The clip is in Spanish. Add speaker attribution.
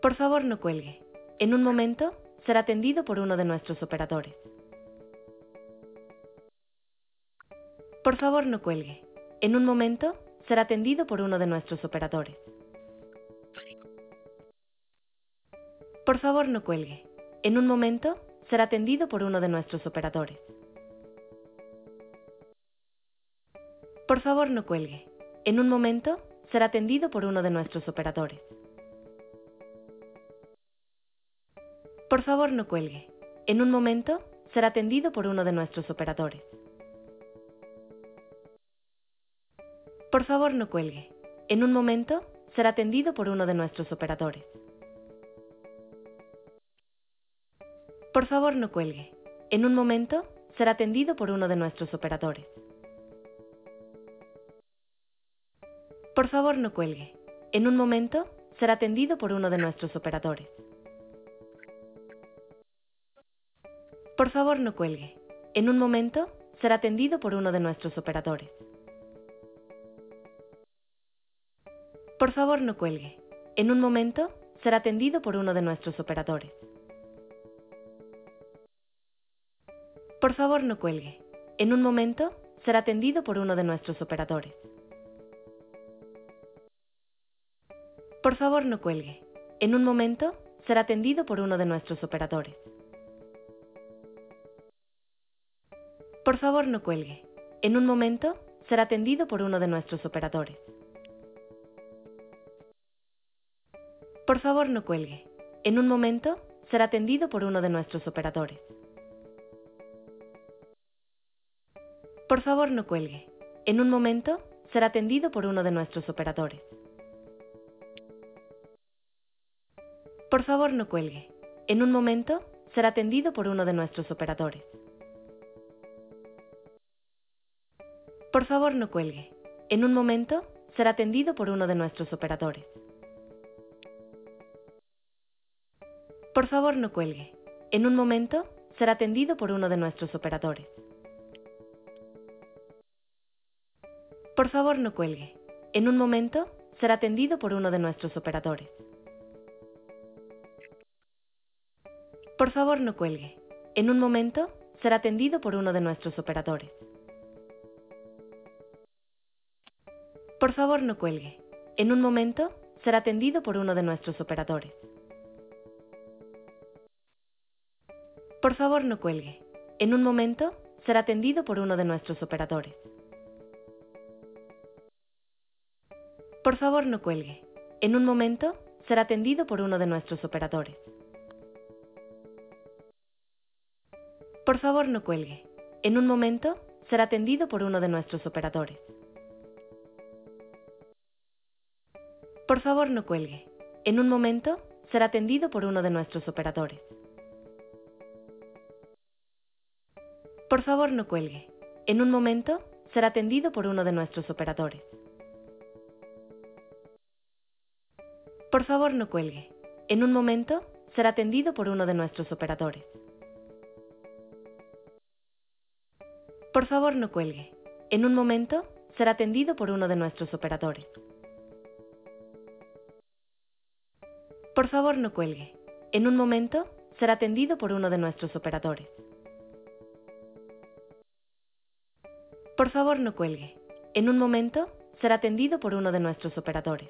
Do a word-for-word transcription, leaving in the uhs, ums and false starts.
Speaker 1: Por favor, no cuelgue. En un momento, será atendido por uno de nuestros operadores. Por favor, no cuelgue. En un momento, será atendido por uno de nuestros operadores. Por favor, no cuelgue. En un momento, será atendido por uno de nuestros operadores. Por favor, no cuelgue. En un momento, será atendido por uno de nuestros operadores. Por favor, no cuelgue. En un momento, será atendido por uno de nuestros operadores. Por favor, no cuelgue. En un momento, será atendido por uno de nuestros operadores. Por favor, no cuelgue. En un momento, será atendido por uno de nuestros operadores. Por favor, no cuelgue. En un momento, será atendido por uno de nuestros operadores. Por favor, no cuelgue. En un momento, será atendido por uno de nuestros operadores. Por favor, no cuelgue. En un momento, será atendido por uno de nuestros operadores. Por favor, no cuelgue. En un momento, será atendido por uno de nuestros operadores. Por favor, no cuelgue. En un momento, será atendido por uno de nuestros operadores. Por favor, no cuelgue. En un momento, será atendido por uno de nuestros operadores. Por favor, no cuelgue. En un momento, será atendido por uno de nuestros operadores. Por favor, no cuelgue. En un momento, será atendido por uno de nuestros operadores. Por favor, no cuelgue. En un momento, será atendido por uno de nuestros operadores. Por favor, no cuelgue. En un momento, será atendido por uno de nuestros operadores. Por favor, no cuelgue. En un momento, será atendido por uno de nuestros operadores. Por favor, no cuelgue. En un momento, será atendido por uno de nuestros operadores. Por favor, no cuelgue. En un momento, será atendido por uno de nuestros operadores. Por favor, no cuelgue. En un momento, será atendido por uno de nuestros operadores. Por favor, no cuelgue. En un momento, será atendido por uno de nuestros operadores. Por favor, no cuelgue. En un momento, será atendido por uno de nuestros operadores. Por favor, no cuelgue. En un momento, será atendido por uno de nuestros operadores. Por favor, no cuelgue. En un momento, será atendido por uno de nuestros operadores. Por favor, no cuelgue. En un momento, será atendido por uno de nuestros operadores. Por favor, no cuelgue. En un momento, será atendido por uno de nuestros operadores. Por favor, no cuelgue. En un momento, será atendido por uno de nuestros operadores. Por favor, no cuelgue. En un momento, será atendido por uno de nuestros operadores. Por favor, no cuelgue. En un momento, será atendido por uno de nuestros operadores.